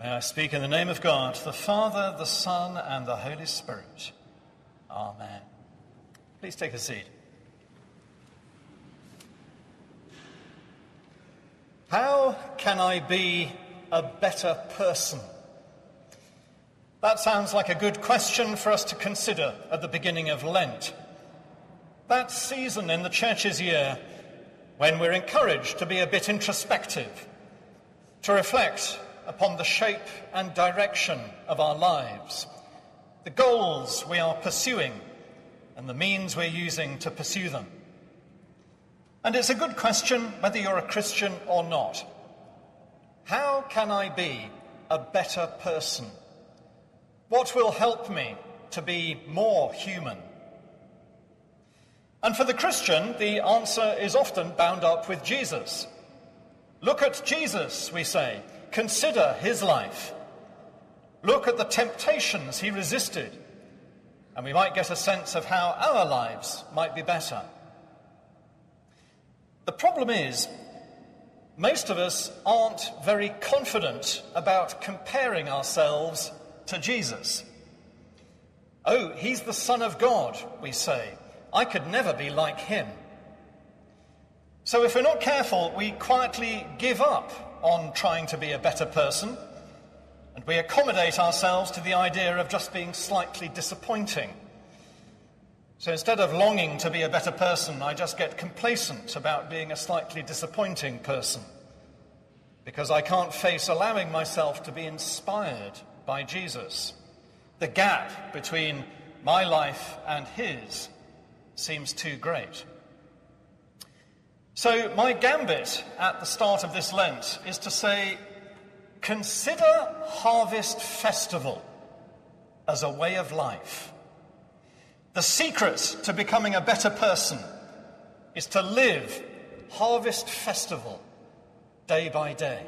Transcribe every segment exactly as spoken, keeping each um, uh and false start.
May I speak in the name of God, the Father, the Son, and the Holy Spirit. Amen. Please take a seat. How can I be a better person? That sounds like a good question for us to consider at the beginning of Lent. That season in the church's year when we're encouraged to be a bit introspective, to reflect upon the shape and direction of our lives, the goals we are pursuing, and the means we're using to pursue them. And it's a good question whether you're a Christian or not. How can I be a better person? What will help me to be more human? And for the Christian, the answer is often bound up with Jesus. Look at Jesus, we say. Consider his life. Look at the temptations he resisted, and we might get a sense of how our lives might be better. The problem is, most of us aren't very confident about comparing ourselves to Jesus. Oh, he's the Son of God, we say. I could never be like him. So if we're not careful, we quietly give up on trying to be a better person, and we accommodate ourselves to the idea of just being slightly disappointing. So instead of longing to be a better person, I just get complacent about being a slightly disappointing person, because I can't face allowing myself to be inspired by Jesus. The gap between my life and his seems too great. So my gambit at the start of this Lent is to say, consider Harvest Festival as a way of life. The secret to becoming a better person is to live Harvest Festival day by day.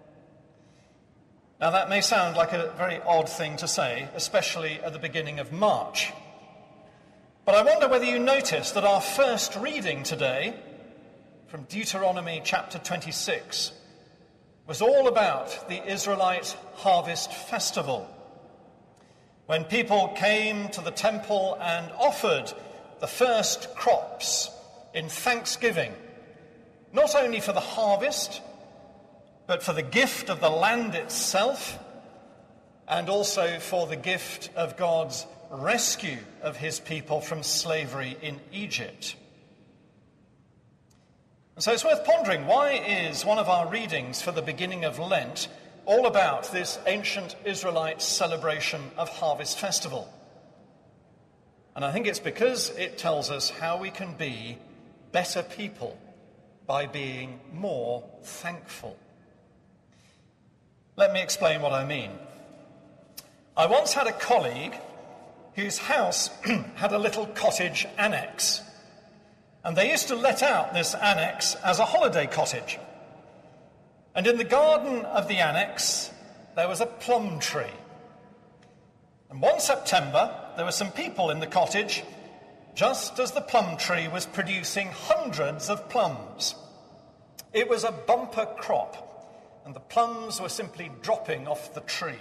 Now that may sound like a very odd thing to say, especially at the beginning of March. But I wonder whether you noticed that our first reading today, from Deuteronomy chapter twenty-six, was all about the Israelite Harvest Festival, when people came to the temple and offered the first crops in thanksgiving, not only for the harvest, but for the gift of the land itself, and also for the gift of God's rescue of his people from slavery in Egypt. And so it's worth pondering, why is one of our readings for the beginning of Lent all about this ancient Israelite celebration of Harvest Festival? And I think it's because it tells us how we can be better people by being more thankful. Let me explain what I mean. I once had a colleague whose house had a little cottage annex. And they used to let out this annex as a holiday cottage. And in the garden of the annex, there was a plum tree. And one September, there were some people in the cottage, just as the plum tree was producing hundreds of plums. It was a bumper crop, and the plums were simply dropping off the tree.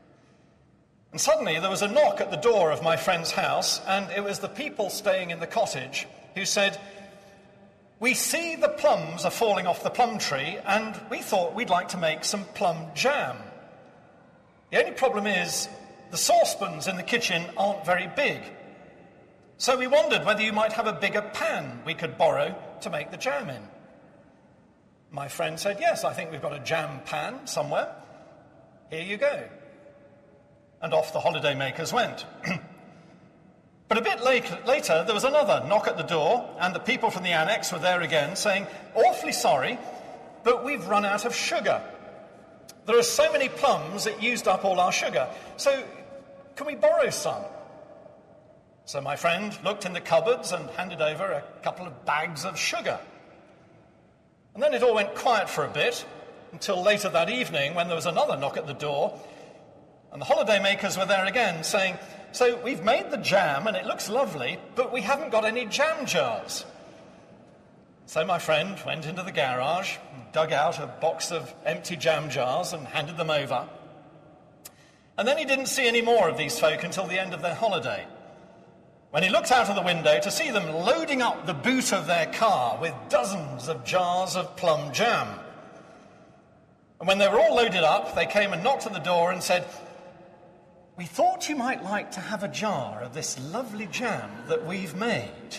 And suddenly there was a knock at the door of my friend's house, and it was the people staying in the cottage who said, "We see the plums are falling off the plum tree, and we thought we'd like to make some plum jam. The only problem is the saucepans in the kitchen aren't very big. So we wondered whether you might have a bigger pan we could borrow to make the jam in." My friend said, "Yes, I think we've got a jam pan somewhere. Here you go." And off the holidaymakers went. But a bit later, there was another knock at the door, and the people from the annex were there again, saying, "Awfully sorry, but we've run out of sugar. There are so many plums, it used up all our sugar. So can we borrow some?" So my friend looked in the cupboards and handed over a couple of bags of sugar. And then it all went quiet for a bit, until later that evening, when there was another knock at the door, and the holidaymakers were there again, saying, "So we've made the jam and it looks lovely, but we haven't got any jam jars." So my friend went into the garage and dug out a box of empty jam jars and handed them over. And then he didn't see any more of these folk until the end of their holiday, when he looked out of the window to see them loading up the boot of their car with dozens of jars of plum jam. And when they were all loaded up, they came and knocked at the door and said, "We thought you might like to have a jar of this lovely jam that we've made."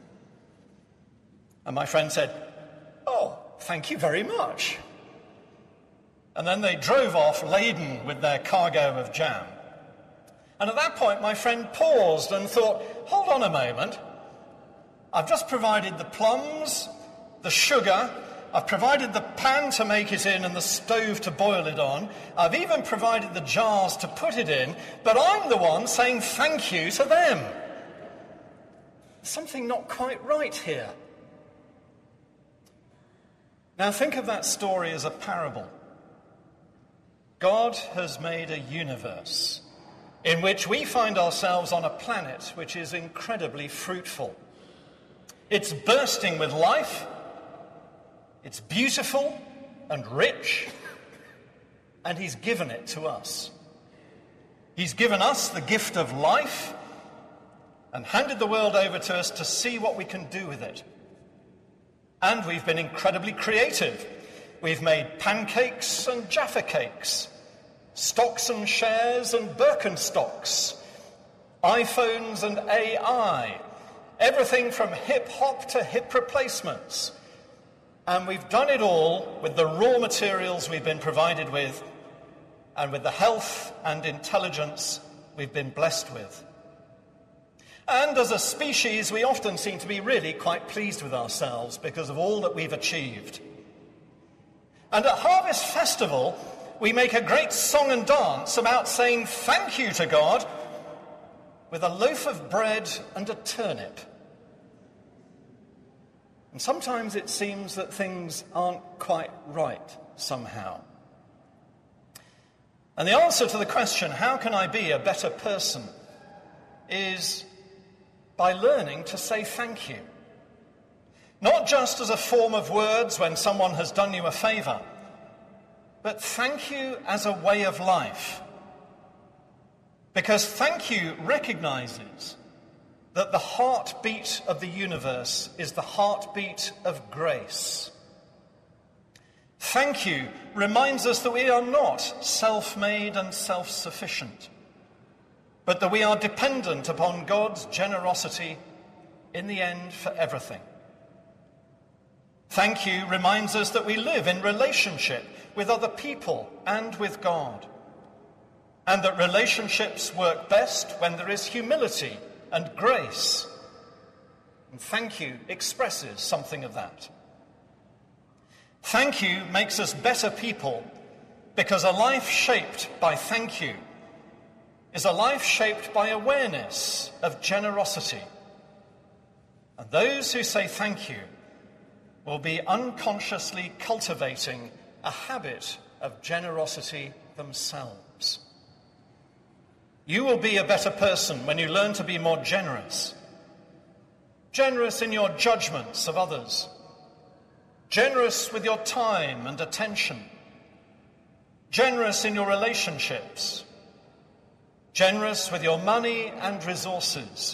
And my friend said, "Oh, thank you very much." And then they drove off laden with their cargo of jam. And at that point, my friend paused and thought, hold on a moment. I've just provided the plums, the sugar, I've provided the pan to make it in and the stove to boil it on. I've even provided the jars to put it in, but I'm the one saying thank you to them. There's something not quite right here. Now think of that story as a parable. God has made a universe in which we find ourselves on a planet which is incredibly fruitful. It's bursting with life, it's beautiful and rich, and he's given it to us. He's given us the gift of life and handed the world over to us to see what we can do with it. And we've been incredibly creative. We've made pancakes and Jaffa cakes, stocks and shares and Birkenstocks, iPhones and A I, everything from hip-hop to hip replacements. And we've done it all with the raw materials we've been provided with and with the health and intelligence we've been blessed with. And as a species, we often seem to be really quite pleased with ourselves because of all that we've achieved. And at Harvest Festival, we make a great song and dance about saying thank you to God with a loaf of bread and a turnip. And sometimes it seems that things aren't quite right somehow. And the answer to the question, how can I be a better person, is by learning to say thank you. Not just as a form of words when someone has done you a favour, but thank you as a way of life. Because thank you recognises that the heartbeat of the universe is the heartbeat of grace. Thank you reminds us that we are not self-made and self-sufficient, but that we are dependent upon God's generosity in the end for everything. Thank you reminds us that we live in relationship with other people and with God, and that relationships work best when there is humility and grace. And thank you expresses something of that. Thank you makes us better people because a life shaped by thank you is a life shaped by awareness of generosity. And those who say thank you will be unconsciously cultivating a habit of generosity themselves. You will be a better person when you learn to be more generous. Generous in your judgments of others. Generous with your time and attention. Generous in your relationships. Generous with your money and resources.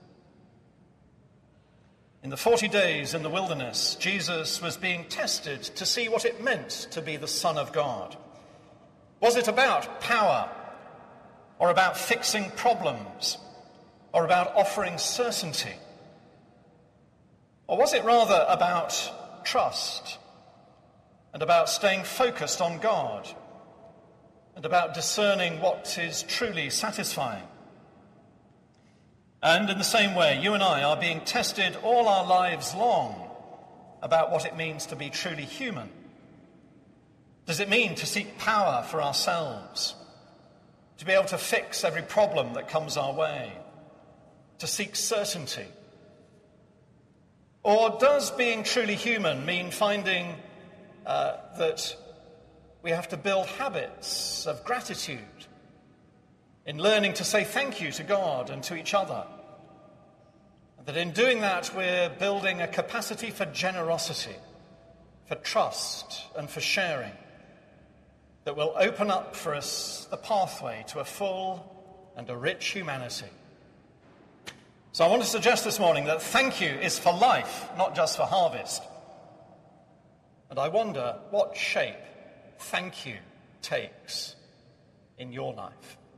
In the forty days in the wilderness, Jesus was being tested to see what it meant to be the Son of God. Was it about power, or about fixing problems, or about offering certainty? Or was it rather about trust, and about staying focused on God, and about discerning what is truly satisfying? And in the same way, you and I are being tested all our lives long about what it means to be truly human. Does it mean to seek power for ourselves? To be able to fix every problem that comes our way? To seek certainty? Or does being truly human mean finding uh, that we have to build habits of gratitude, in learning to say thank you to God and to each other? And that in doing that, we're building a capacity for generosity, for trust, and for sharing that will open up for us the pathway to a full and a rich humanity. So I want to suggest this morning that thank you is for life, not just for harvest. And I wonder what shape thank you takes in your life.